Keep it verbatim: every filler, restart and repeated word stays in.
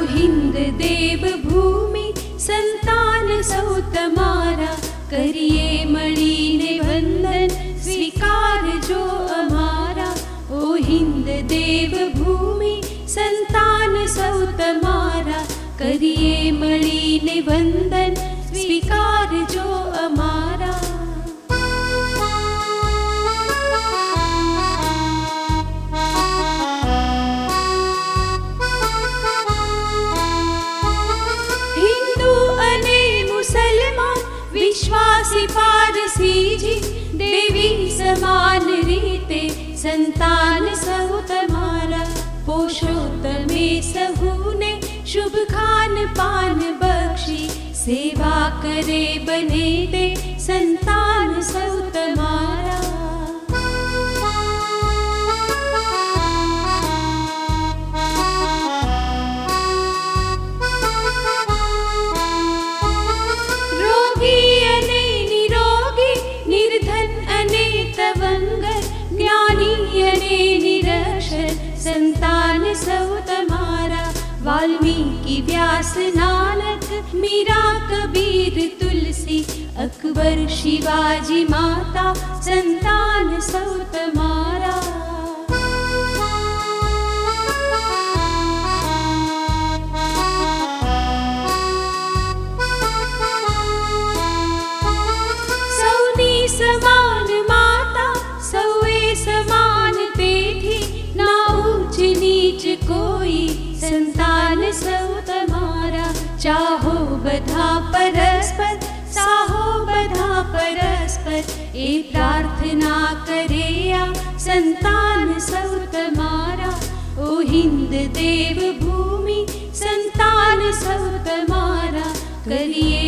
हिंद देव भूमि संतान सौ तमारा, करिए मणिने वंदन स्वीकार जो अमारा। ओ हिंद देव भूमि संतान सौ तमारा, करिए मणिने वंदन स्वीकार जो अमारा। हिंदू अने मुसलमान विश्वासी पारसी जी, देवी समान रीते संतान सौ तमारा। पोषो तमे सहूने शुभ खान पान बख्शी, सेवा करे बने दे संतान सौ तमारा। रोगी अने निरोगी, निर्धन अने तवंगर, ज्ञानी अने निरक्षर संतान सौ तमारा। वाल्मीकि व्यास नानक मीरा कबीर तुलसी, अकबर शिवाजी माता संतान सौ तमारा। सौनी समान माता सौए समान तेथी, ना ऊंच नीच कोई संतान सौ तमारा। चाहो बधा परस्पर साहो बधा परस्पर, ए प्रार्थना करेया संतान सौ तमारा। ओ हिंद देव भूमि संतान सौ तमारा, करिए